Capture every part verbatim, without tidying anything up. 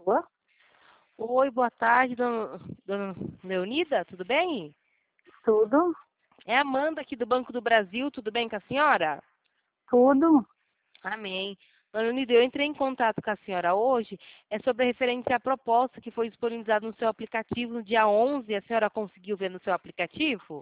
Alô? Oi, boa tarde, dona, dona Leonida, tudo bem? Tudo? É a Amanda aqui do Banco do Brasil, tudo bem com a senhora? Tudo? Amém. Dona Leonida, eu entrei em contato com a senhora hoje, é sobre referente à proposta que foi disponibilizada no seu aplicativo no dia onze, a senhora conseguiu ver no seu aplicativo?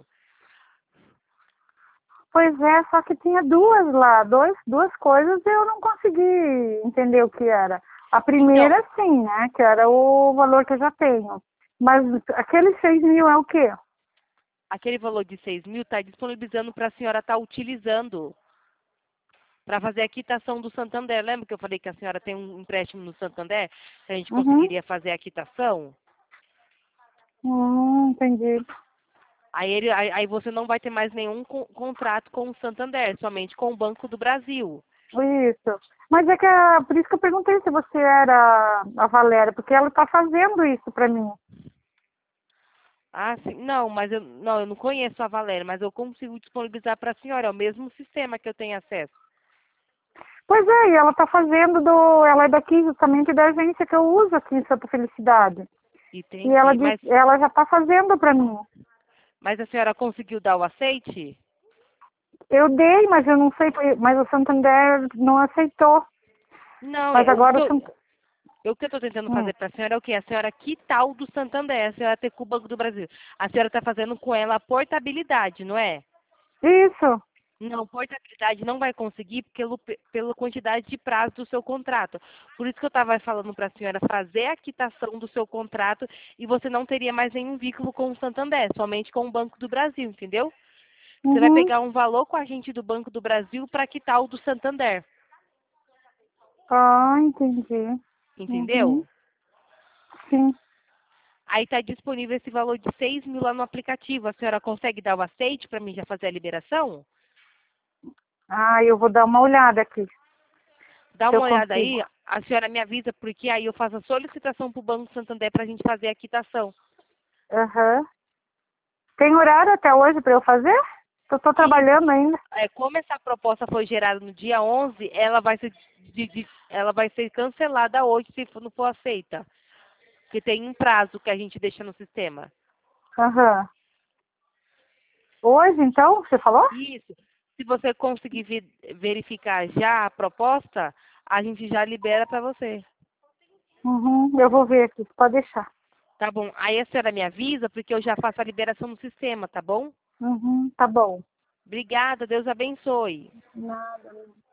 Pois é, só que tinha duas lá, dois, duas coisas e eu não consegui entender o que era. A Então, primeira, sim, né? Que era o valor que eu já tenho. Mas aqueles seis mil é o quê? aquele valor de seis mil está disponibilizando para a senhora estar utilizando para fazer a quitação do Santander. Lembra que eu falei que a senhora tem um empréstimo no Santander? Que a gente Uhum. conseguiria fazer a quitação? Hum, entendi. Aí, ele, aí, aí você não vai ter mais nenhum co- contrato com o Santander, somente com o Banco do Brasil. Isso. Mas é que é por isso que eu perguntei se você era a Valéria, porque ela está fazendo isso para mim. Ah, sim. Não, mas eu não, eu não conheço a Valéria, mas eu consigo disponibilizar para a senhora. É o mesmo sistema que eu tenho acesso. Pois é, e ela está fazendo do. Ela é daqui justamente da agência que eu uso aqui em Santa Felicidade. E ela Entendi. Mas, disse, ela já está fazendo para mim. mas a senhora conseguiu dar o aceite? Eu dei, mas eu não sei, mas o Santander não aceitou. Não, Mas eu- o que agora o eu, Santander. eu- o que eu estou tentando Hum, fazer para a senhora é o quê? A senhora quitar o do Santander, a senhora ter com o Banco do Brasil. A senhora está fazendo com ela a portabilidade, não é? isso. Não, portabilidade não vai conseguir pelo, pela quantidade de prazo do seu contrato. Por isso que eu estava falando para a senhora fazer a quitação do seu contrato e você não teria mais nenhum vínculo com o Santander, somente com o Banco do Brasil, entendeu? Você vai Uhum. pegar um valor com a gente do Banco do Brasil para quitar o do Santander, Ah, entendi. Uhum. entendeu? Sim. Aí está disponível esse valor de seis mil lá no aplicativo. A senhora consegue dar o aceite para mim já fazer a liberação? Ah, eu vou dar uma olhada aqui, Dá se eu uma olhada consigo. aí, a senhora me avisa, porque aí eu faço a solicitação para o Banco Santander para a gente fazer a quitação. Aham. Tem horário até hoje para eu fazer? Eu estou Isso. trabalhando ainda. É, como essa proposta foi gerada no dia onze, ela vai ser, de- de- ela vai ser cancelada hoje se for- não for aceita. Porque tem um prazo que a gente deixa no sistema. Aham. Hoje, então, você falou? Isso. Se você conseguir ve- verificar já a proposta, a gente já libera para você. Uhum. Eu vou ver aqui, pode deixar. Tá bom? Aí a senhora me avisa, porque eu já faço a liberação no sistema, tá bom? Uhum. Tá bom. Obrigada, Deus abençoe. Nada.